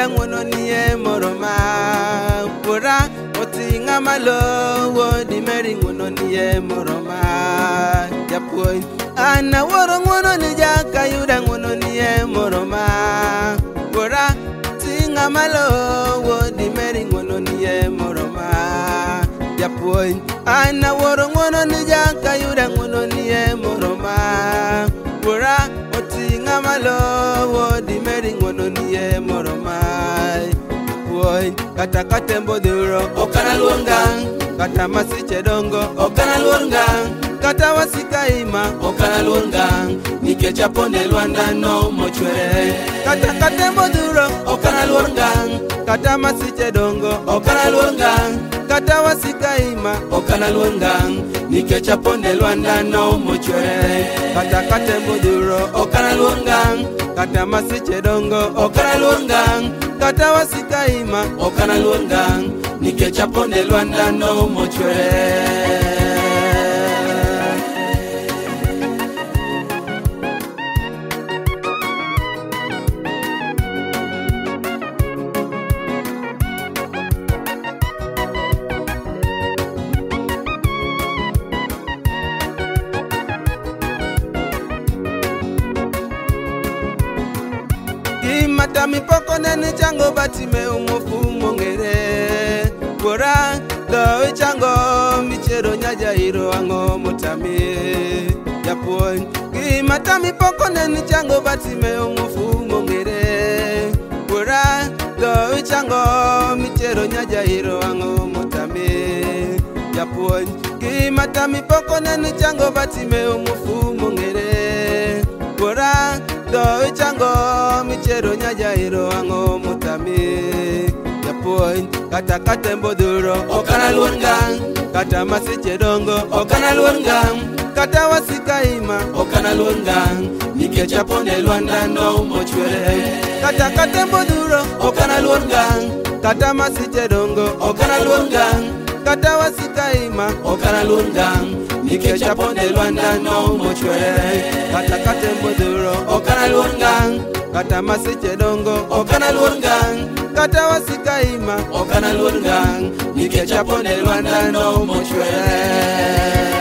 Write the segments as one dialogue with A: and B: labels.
A: kayuda ngono nie moroma pura otinga malo wodi meri ngono nie moroma japuonj ana woro ngono ni ja kayuda ngono nie moroma pura tinga malo wodi meri ngono nie moroma japuonj ana woro ngono ni ja kayuda ngono nie moroma pura otinga malo wodi meri ngono nie moroma japuonj kata katembo duro okana luongang kata masiche dongo okana luongang kata wasika ima okana luongang nikech aponde Lwanda no mochwere kata katembo duro okana luongang kata masiche dongo okana luongang kata wasika ima okana luongang nikech aponde Lwanda no mochwere kata katembo duro okana luongang kata masiche dongo okana luongang kata wasika ima okana luongang nikech aponde Lwanda no mochwere. Mata mipoko nene chango batime umofu mongere Pura do chango michero nyaja hiro ango mutami Japuonj mata mipoko nene chango batime umofu mongere Pura do chango michero nyaja hiro ango mutami Japuonj mata mipoko nene chango batime umofu mongere Pura do chango michero nyaja hiro ango mutami japuonj kata katembo duro okana luongang kata masiche dongo okana luongang kata wasika ima okana luongang nikech aponde Lwanda no mochwere kata katembo duro okana luongang kata masiche dongo okana luongang kata wasika ima okana luongang nikech aponde Lwanda no mochwere kata katembo duro okana luongang kata masiche dongo okana luongang kata wasika ima okana luongang nikech aponde Lwanda no mochwere.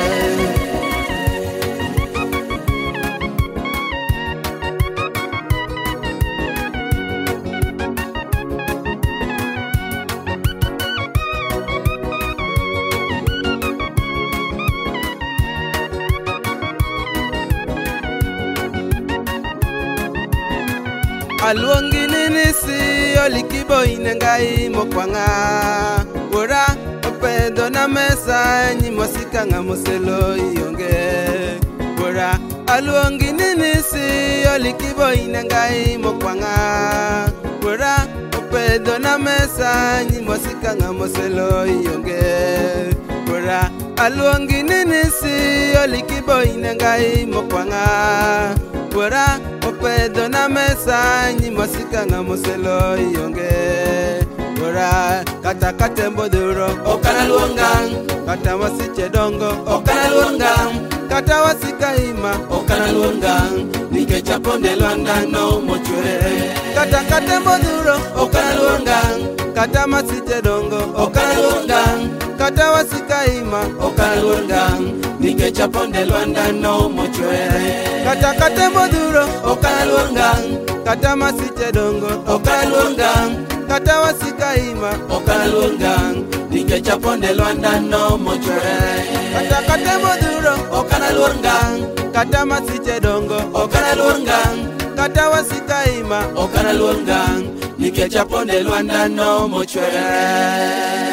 A: Aluongi ninisi olikibo inengai mokwanga Pura opedo na mesa nyimosika ngamoselo ionge Pura aluongi ninisi olikibo inengai mokwanga Pura opedo na mesa nyimosika ngamoselo ionge Pura aluongi ninisi olikibo inengai mokwanga Pura opedo na mesa nyimosika ngamoselo ionge Pura kata katembo duro okana luongang kata masiche dongo okana luongang kata wasika ima okana luongang nikech aponde Lwanda no mochwere kata katembo duro okana luongang kata masiche dongo okana luongang kata wasika ima okana luongang nikech aponde Lwanda no mochwere kata katembo duro okana luongang kata masiche dongo okana luongang kata wasika ima okana luongang nikech aponde Lwanda no mochwere kata katembo duro okana luongang kata masiche dongo okana luongang kata wasika ima okana luongang nikech aponde Lwanda no mochwere.